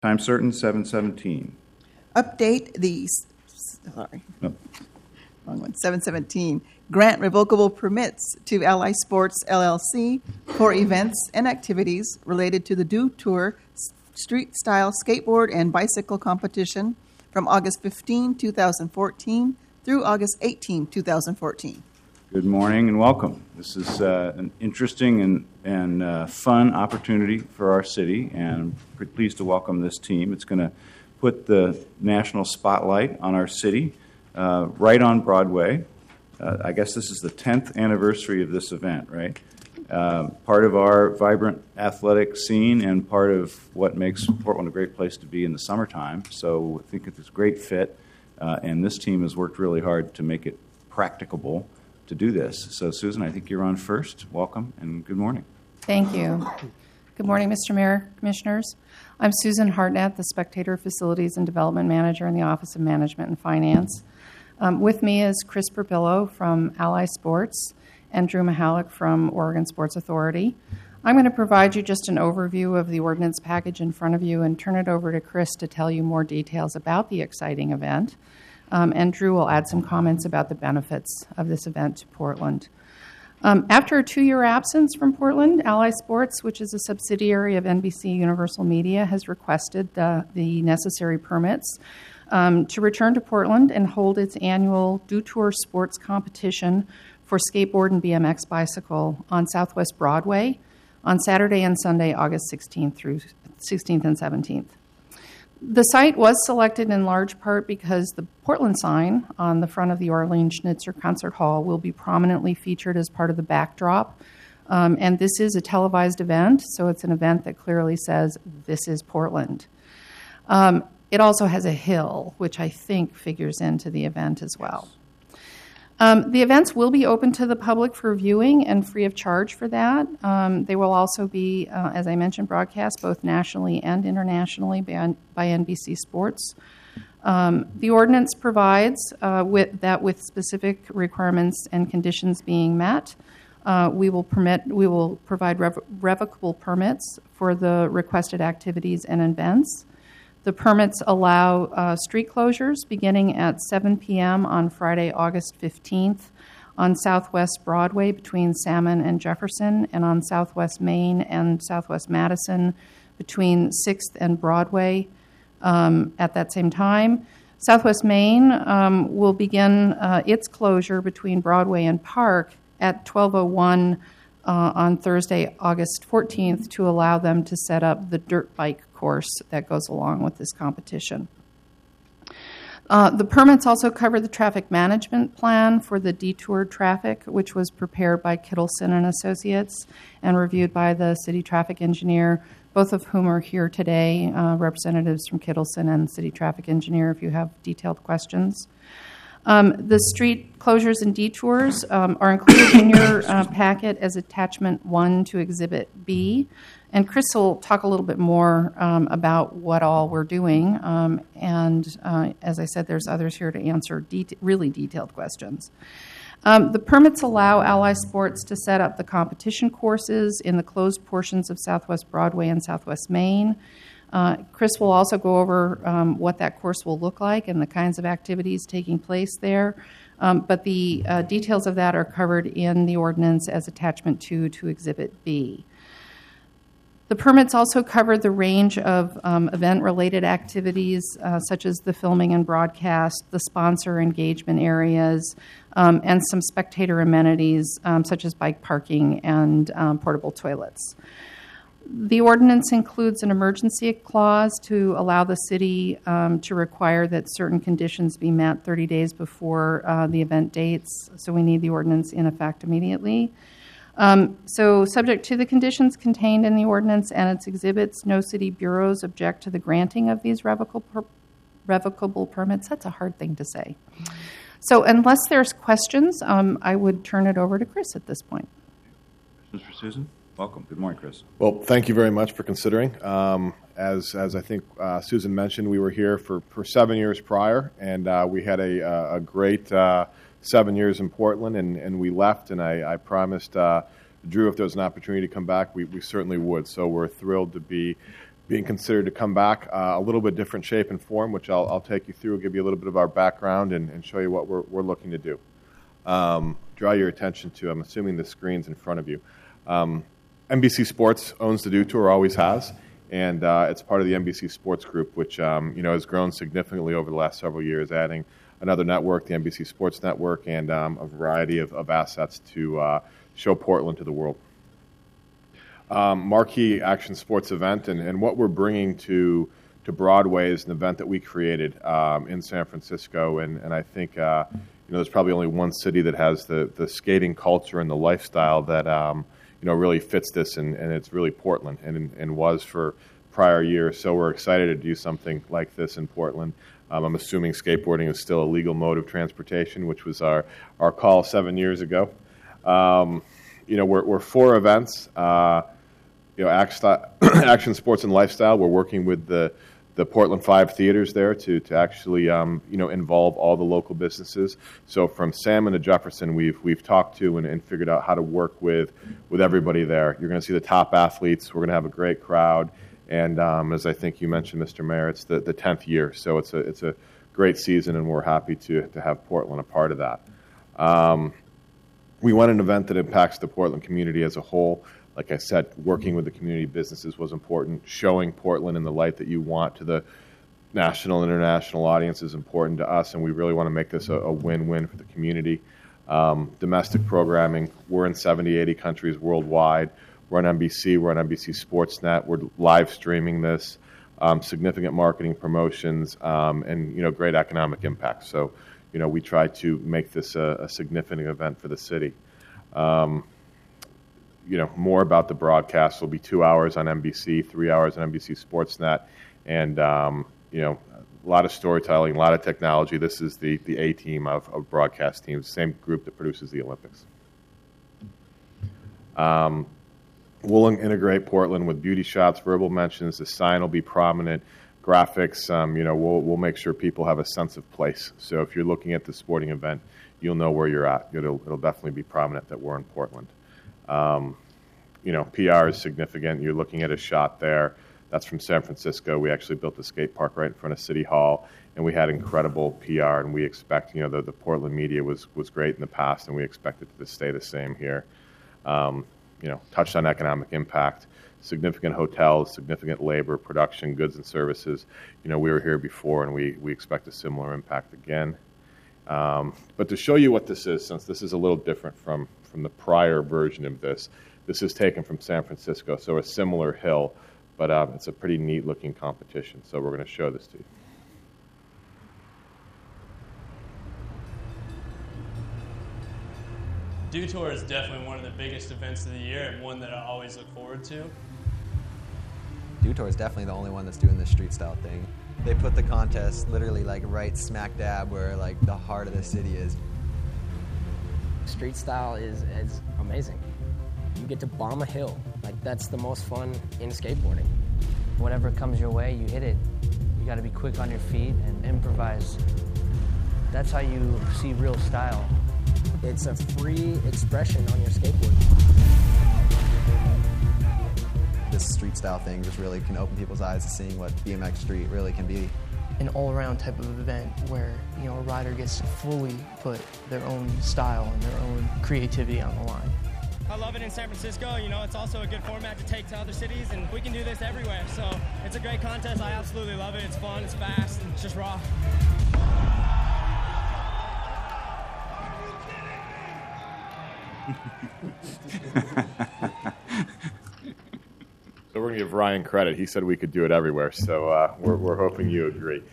Time certain, 7:17. Update the, sorry, No. wrong one, 717. Grant revocable permits to Ally Sports LLC for events and activities related to the Dew Tour street-style skateboard and bicycle competition from August 15, 2014 through August 18, 2014. Good morning and welcome. This is an interesting and fun opportunity for our city, and I'm pretty pleased to welcome this team. It's going to put the national spotlight on our city right on Broadway. I guess this is the 10th anniversary of this event, right? Part of our vibrant athletic scene and part of what makes Portland a great place to be in the summertime. So I think it's a great fit, and this team has worked really hard to make it practicable to do this. So, Susan, I think you're on first. Welcome and good morning. Thank you. Good morning, Mr. Mayor, Commissioners. I'm Susan Hartnett, the Spectator Facilities and Development Manager in the Office of Management and Finance. With me is Chris Burbillo from Ally Sports and Drew Mahalik from Oregon Sports Authority. I'm going to provide you just an overview of the ordinance package in front of you and turn it over to Chris to tell you more details about the exciting event. And Drew will add some comments about the benefits of this event to Portland. After a 2-year absence from Portland, Ally Sports, which is a subsidiary of NBC Universal Media, has requested the necessary permits to return to Portland and hold its annual Dew Tour sports competition for skateboard and BMX bicycle on Southwest Broadway on Saturday and Sunday, August 16th and 17th. The site was selected in large part because the Portland sign on the front of the Orlean Schnitzer Concert Hall will be prominently featured as part of the backdrop. And this is a televised event, so it's an event that clearly says, this is Portland. It also has a hill, which I think figures into the event as well. The events will be open to the public for viewing and free of charge for that. They will also be, as I mentioned, broadcast both nationally and internationally by NBC Sports. The ordinance provides with specific requirements and conditions being met, we will provide revocable permits for the requested activities and events. The permits allow street closures beginning at 7 p.m. on Friday, August 15th on Southwest Broadway between Salmon and Jefferson, and on Southwest Main and Southwest Madison between 6th and Broadway at that same time. Southwest Main will begin its closure between Broadway and Park at 12:01 on Thursday, August 14th, to allow them to set up the dirt bike course that goes along with this competition. The permits also cover the traffic management plan for the detoured traffic, which was prepared by Kittleson and Associates and reviewed by the city traffic engineer, both of whom are here today, representatives from Kittleson and city traffic engineer, if you have detailed questions. The street closures and detours are included in your packet as attachment 1 to Exhibit B. And Chris will talk a little bit more about what all we're doing. As I said, there's others here to answer really detailed questions. The permits allow Ally Sports to set up the competition courses in the closed portions of Southwest Broadway and Southwest Main. Chris will also go over what that course will look like and the kinds of activities taking place there. But the details of that are covered in the ordinance as attachment 2 to Exhibit B. The permits also cover the range of event-related activities, such as the filming and broadcast, the sponsor engagement areas, and some spectator amenities, such as bike parking and portable toilets. The ordinance includes an emergency clause to allow the city to require that certain conditions be met 30 days before the event dates, so we need the ordinance in effect immediately. So subject to the conditions contained in the ordinance and its exhibits, no city bureaus object to the granting of these revocable permits. That's a hard thing to say. So unless there's questions, I would turn it over to Chris at this point. Questions for Susan? Welcome. Good morning, Chris. Well, thank you very much for considering. As I think Susan mentioned, we were here for 7 years prior, and we had a great 7 years in Portland, and we left, and I promised Drew if there was an opportunity to come back, we certainly would. So we're thrilled to be being considered to come back a little bit different shape and form, which I'll take you through, give you a little bit of our background, and show you what we're looking to do. Draw your attention to, I'm assuming the screen's in front of you. NBC Sports owns the Dew Tour, always has, and it's part of the NBC Sports Group, which has grown significantly over the last several years, adding another network, the NBC Sports Network, and a variety of assets to show Portland to the world. Marquee action sports event, and what we're bringing to Broadway is an event that we created in San Francisco, and I think there's probably only one city that has the skating culture and the lifestyle that really fits this, and it's really Portland, and was for prior years. So we're excited to do something like this in Portland. I'm assuming skateboarding is still a legal mode of transportation, which was our call 7 years ago. We're 4 events. Action, sports, and lifestyle. We're working with the Portland 5 theaters there to actually involve all the local businesses. So from Salmon to Jefferson, we've talked to and figured out how to work with everybody there. You're going to see the top athletes. We're going to have a great crowd. And as I think you mentioned, Mr. Mayor, it's the 10th year, so it's a great season, and we're happy to have Portland a part of that. We want an event that impacts the Portland community as a whole. Like I said, working with the community businesses was important. Showing Portland in the light that you want to the national and international audience is important to us, and we really want to make this a win-win for the community. Domestic programming, we're in 70, 80 countries worldwide. We're on NBC, we're on NBC Sportsnet, we're live streaming this, significant marketing promotions, and great economic impact. So, we try to make this a significant event for the city. More about the broadcast will be 2 hours on NBC, 3 hours on NBC Sportsnet, and a lot of storytelling, a lot of technology. This is the A team of broadcast teams, same group that produces the Olympics. We'll integrate Portland with beauty shots, verbal mentions. The sign will be prominent. Graphics, we'll make sure people have a sense of place. So if you're looking at the sporting event, you'll know where you're at. It'll definitely be prominent that we're in Portland. PR is significant. You're looking at a shot there. That's from San Francisco. We actually built a skate park right in front of City Hall, and we had incredible PR, and we expect, the Portland media was great in the past, and we expect it to stay the same here. Touched on economic impact, significant hotels, significant labor, production, goods and services. We were here before, and we expect a similar impact again. But to show you what this is, since this is a little different from the prior version of this is taken from San Francisco, so a similar hill, but it's a pretty neat-looking competition. So we're going to show this to you. Dew Tour is definitely one of the biggest events of the year, and one that I always look forward to. Dew Tour is definitely the only one that's doing this street style thing. They put the contest literally right smack dab where the heart of the city is. Street style is amazing. You get to bomb a hill. That's the most fun in skateboarding. Whatever comes your way, you hit it. You got to be quick on your feet and improvise. That's how you see real style. It's a free expression on your skateboard. This street style thing just really can open people's eyes to seeing what BMX Street really can be. An all-around type of event where a rider gets to fully put their own style and their own creativity on the line. I love it in San Francisco. It's also a good format to take to other cities, and we can do this everywhere. So it's a great contest. I absolutely love it. It's fun, it's fast, and it's just raw. So we're going to give Ryan credit. He said we could do it everywhere, so we're hoping you agree.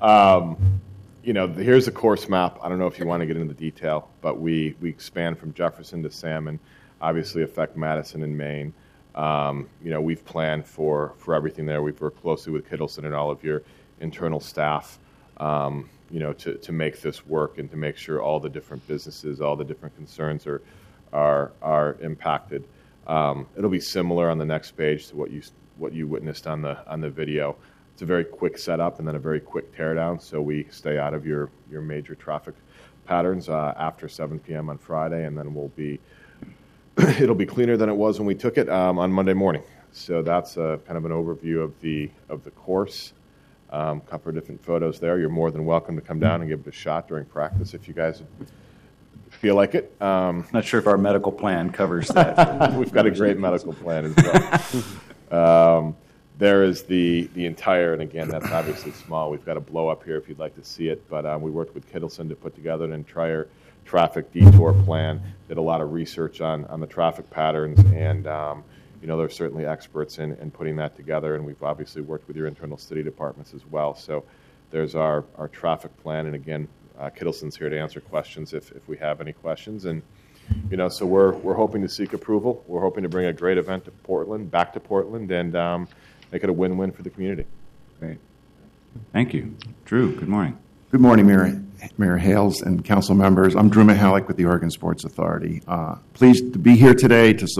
Here's a course map. I don't know if you want to get into the detail, but we expand from Jefferson to Salmon, obviously affect Madison and Maine. We've planned for everything there. We've worked closely with Hiddleston and all of your internal staff, to make this work and to make sure all the different businesses, all the different concerns are impacted. It'll be similar on the next page to what you witnessed on the video. It's a very quick setup and then a very quick teardown, so we stay out of your major traffic patterns after 7 p.m. on Friday, and then it'll be cleaner than it was when we took it on Monday morning. So that's kind of an overview of the course. Couple of different photos there. You're more than welcome to come down and give it a shot during practice if you guys feel like it. Not sure if our medical plan covers that. We've got a great medical plan as well. There is the entire, and again, that's obviously small. We've got a blow up here if you'd like to see it, but we worked with Kittleson to put together an entire traffic detour plan, did a lot of research on the traffic patterns, and they're certainly experts in putting that together, and we've obviously worked with your internal city departments as well. So there's our traffic plan, and again, Kittleson's here to answer questions if we have any questions. And so we're hoping to seek approval. We're hoping to bring a great event to Portland, back to Portland, and make it a win-win for the community. Great. Thank you. Drew, good morning. Good morning, Mayor Hales and council members. I'm Drew Mihalik with the Oregon Sports Authority. Pleased to be here today to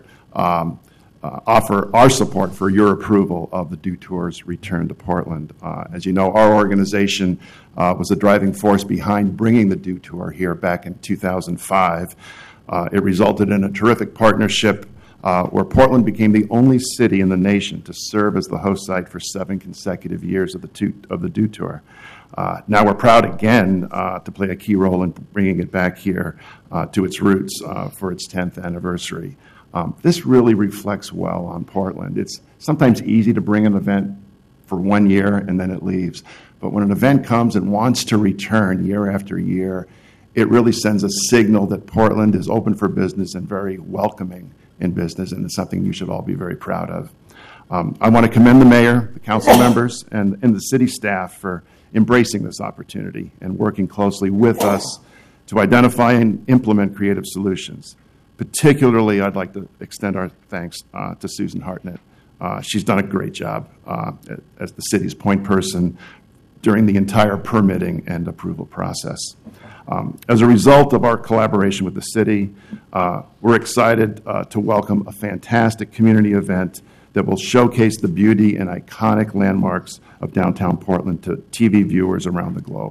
offer our support for your approval of the Dew Tour's return to Portland. As you know, our organization was the driving force behind bringing the Dew Tour here back in 2005. It resulted in a terrific partnership where Portland became the only city in the nation to serve as the host site for 7 consecutive years of the Dew Tour. Now we're proud again to play a key role in bringing it back here to its roots for its 10th anniversary. This really reflects well on Portland. It's sometimes easy to bring an event for 1 year and then it leaves. But when an event comes and wants to return year after year, it really sends a signal that Portland is open for business and very welcoming in business, and it's something you should all be very proud of. I want to commend the mayor, the council members, and the city staff for embracing this opportunity and working closely with us to identify and implement creative solutions. Particularly, I'd like to extend our thanks to Susan Hartnett. She's done a great job as the city's point person during the entire permitting and approval process. As a result of our collaboration with the city, we're excited to welcome a fantastic community event that will showcase the beauty and iconic landmarks of downtown Portland to TV viewers around the globe.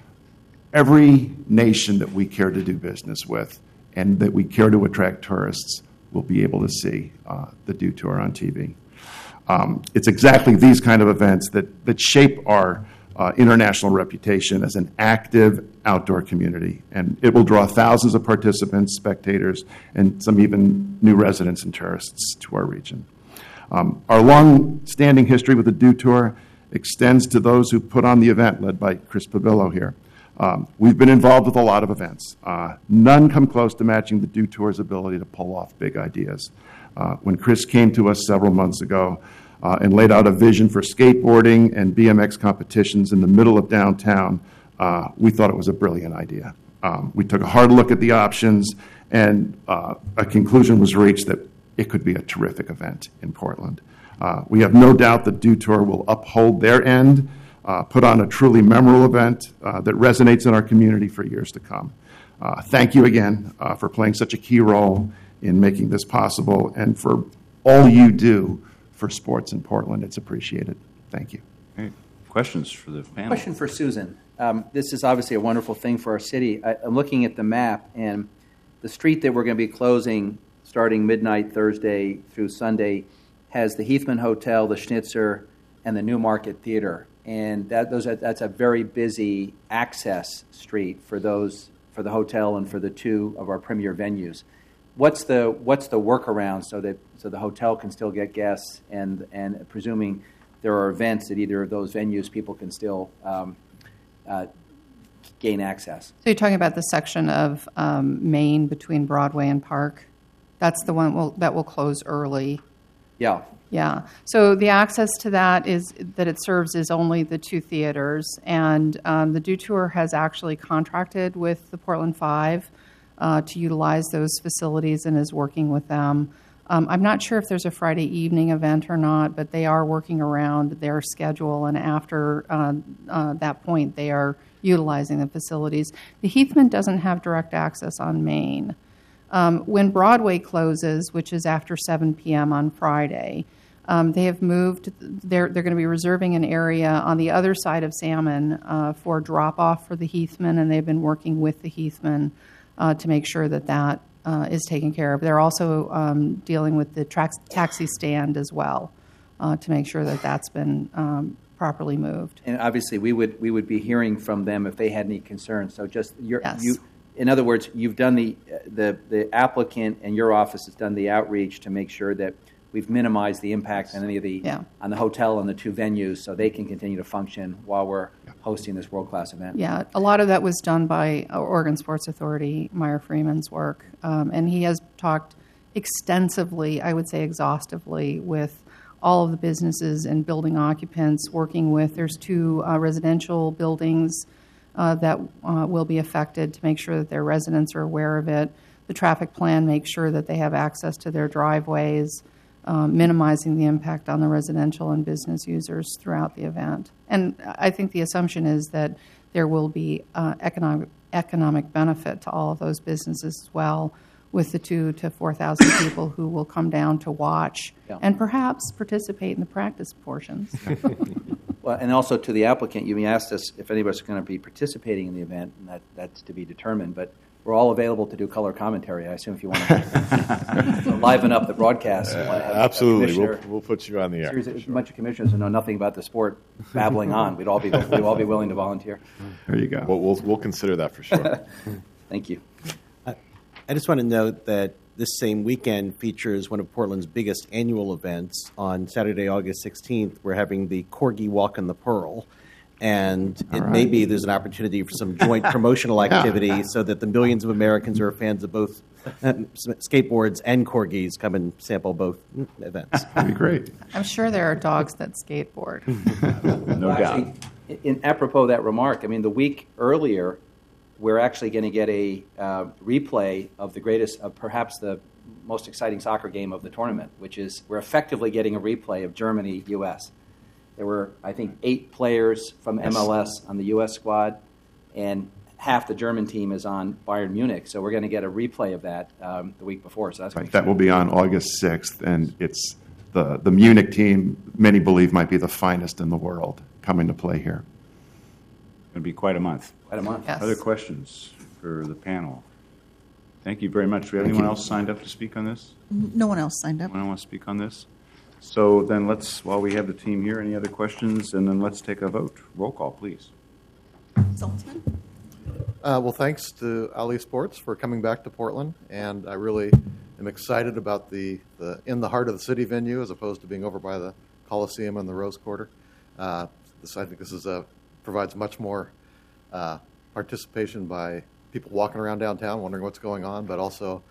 Every nation that we care to do business with and that we care to attract tourists will be able to see the Dew Tour on TV. It's exactly these kind of events that shape our international reputation as an active outdoor community, and it will draw thousands of participants, spectators, and some even new residents and tourists to our region. Our long-standing history with the Dew Tour extends to those who put on the event, led by Chris Pabillo here. We've been involved with a lot of events. None come close to matching the Dew Tour's ability to pull off big ideas. When Chris came to us several months ago and laid out a vision for skateboarding and BMX competitions in the middle of downtown, we thought it was a brilliant idea. We took a hard look at the options, and a conclusion was reached that it could be a terrific event in Portland. We have no doubt the Dew Tour will uphold their end, put on a truly memorable event that resonates in our community for years to come. Thank you again for playing such a key role in making this possible and for all you do for sports in Portland. It's appreciated. Thank you. Okay. Questions for the panel? Question for Susan. This is obviously a wonderful thing for our city. I'm looking at the map, and the street that we're going to be closing starting midnight Thursday through Sunday has the Heathman Hotel, the Schnitzer, and the Newmarket Theater. And that's a very busy access street for the hotel and for the two of our premier venues. What's the workaround so the hotel can still get guests, and presuming there are events at either of those venues, people can still gain access? So you're talking about the section of Main between Broadway and Park? That's the one that will close early. Yeah. Yeah. So the access to that it serves is only the two theaters, and the Dew Tour has actually contracted with the Portland Five to utilize those facilities and is working with them. I'm not sure if there's a Friday evening event or not, but they are working around their schedule, and after that point, they are utilizing the facilities. The Heathman doesn't have direct access on Main. When Broadway closes, which is after 7 p.m. on Friday, they have moved. They're going to be reserving an area on the other side of Salmon for drop-off for the Heathman, and they've been working with the Heathman to make sure that is taken care of. They're also dealing with the taxi stand as well to make sure that that's been properly moved. And obviously, we would be hearing from them if they had any concerns. So just Yes. in other words, you've done the applicant and your office has done the outreach to make sure that we've minimized the impact on any of the on the hotel and the two venues, so they can continue to function while we're hosting this world-class event. Yeah, a lot of that was done by Oregon Sports Authority, Meyer Freeman's work, and he has talked extensively, I would say exhaustively, with all of the businesses and building occupants, working with, there's 2 residential buildings that will be affected to make sure that their residents are aware of it. The traffic plan makes sure that they have access to their driveways, minimizing the impact on the residential and business users throughout the event. And I think the assumption is that there will be economic benefit to all of those businesses as well, with the 2,000 to 4,000 people who will come down to watch and perhaps participate in the practice portions. Well, and also to the applicant, you asked us if any of us are going to be participating in the event, and that's to be determined. But we're all available to do color commentary, I assume, if you want to liven up the broadcast. Absolutely. We'll put you on the air. A bunch of commissioners who know nothing about the sport babbling on. We'd all be willing to volunteer. There you go. We'll consider that for sure. Thank you. I just want to note that this same weekend features one of Portland's biggest annual events. On Saturday, August 16th, we're having the Corgi Walk in the Pearl. And may be there's an opportunity for some joint promotional activity so that the millions of Americans who are fans of both skateboards and corgis come and sample both events. That'd be great. I'm sure there are dogs that skateboard. No doubt. Actually, in apropos of that remark, I mean, the week earlier, we're actually going to get a replay of the greatest, of perhaps the most exciting soccer game of the tournament, which is we're effectively getting a replay of Germany-U.S. There were, I think, 8 players from MLS on the U.S. squad, and half the German team is on Bayern Munich. So we're going to get a replay of that the week before. So that's that will be on August 6th, and it's the Munich team, many believe, might be the finest in the world coming to play here. It's going to be quite a month. Quite a month. Yes. Other questions for the panel? Thank you very much. Do we have anyone else signed up to speak on this? No one else signed up. Anyone want to speak on this? So then while we have the team here, any other questions? And then let's take a vote. Roll call, please. Saltzman? Well, thanks to Ali Sports for coming back to Portland, and I really am excited about the in the heart of the city venue as opposed to being over by the Coliseum and the Rose Quarter. I think this provides much more participation by people walking around downtown wondering what's going on, but also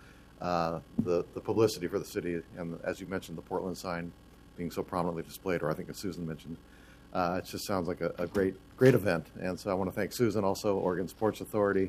the publicity for the city, and as you mentioned, the Portland sign being so prominently displayed, or I think as Susan mentioned. It just sounds like a great event, and so I want to thank Susan, also Oregon Sports Authority,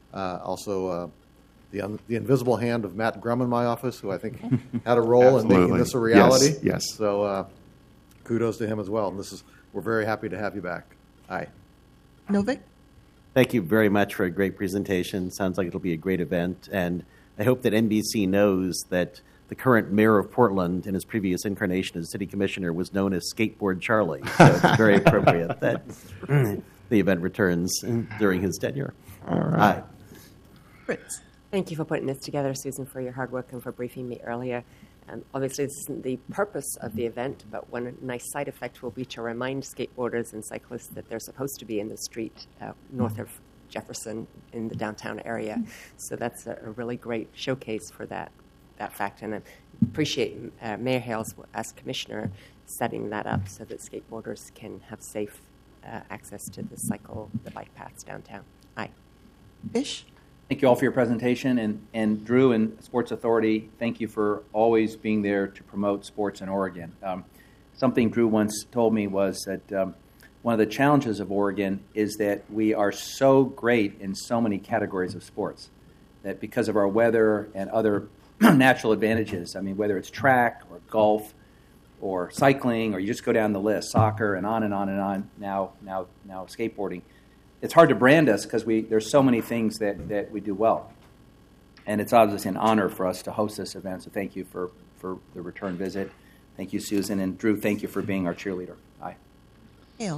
also the invisible hand of Matt Grum in my office, who I think had a role in making this a reality. Yes. So kudos to him as well, and we're very happy to have you back. Aye. Novik? Thank you very much for a great presentation. Sounds like it'll be a great event, and I hope that NBC knows that the current mayor of Portland, in his previous incarnation as city commissioner, was known as Skateboard Charlie. So it's very appropriate that the event returns during his tenure. All right. Fritz? Thank you for putting this together, Susan, for your hard work and for briefing me earlier. Obviously, this isn't the purpose of the event, but one nice side effect will be to remind skateboarders and cyclists that they're supposed to be in the street north of Jefferson in the downtown area. So that's a really great showcase for that fact. And I appreciate Mayor Hales, as commissioner, setting that up so that skateboarders can have safe access to the bike paths downtown. Aye. Ish? Thank you all for your presentation, and Drew and Sports Authority, thank you for always being there to promote sports in Oregon. Something Drew once told me was that one of the challenges of Oregon is that we are so great in so many categories of sports, that because of our weather and other natural advantages, I mean, whether it's track or golf or cycling, or you just go down the list, soccer and on and on and on, now skateboarding, it's hard to brand us because there's so many things that we do well. And it's obviously an honor for us to host this event, so thank you for the return visit. Thank you, Susan. And Drew, thank you for being our cheerleader. Aye. Hales?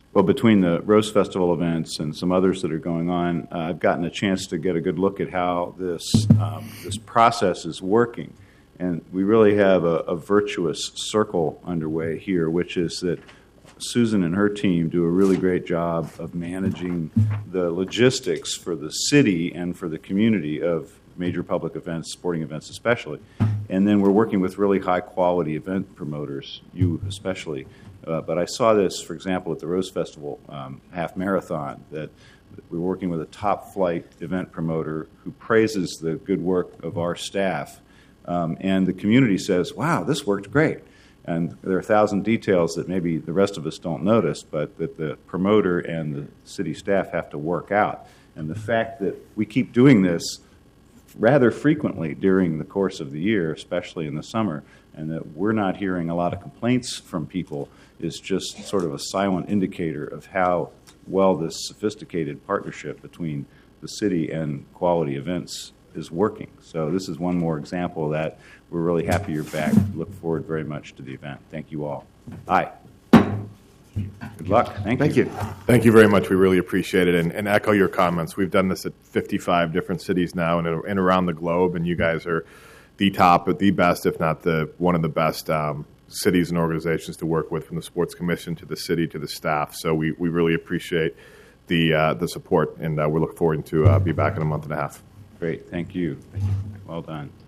Well, between the Rose Festival events and some others that are going on, I've gotten a chance to get a good look at how this process is working. And we really have a virtuous circle underway here, which is that Susan and her team do a really great job of managing the logistics for the city and for the community of major public events, sporting events especially. And then we're working with really high-quality event promoters, you especially. But I saw this, for example, at the Rose Festival half marathon, that we're working with a top-flight event promoter who praises the good work of our staff. And the community says, wow, this worked great. And there are 1,000 details that maybe the rest of us don't notice, but that the promoter and the city staff have to work out. And the fact that we keep doing this rather frequently during the course of the year, especially in the summer, and that we're not hearing a lot of complaints from people is just sort of a silent indicator of how well this sophisticated partnership between the city and quality events is working. So this is one more example of that. We're really happy you're back. Look forward very much to the event. Thank you all. Aye. Good luck. Thank you. Thank you very much. We really appreciate it. And echo your comments. We've done this at 55 different cities now and around the globe, and you guys are the best, if not one of the best cities and organizations to work with, from the Sports Commission to the city to the staff. So we really appreciate the support, and we look forward to be back in a month and a half. Great. Thank you. Well done.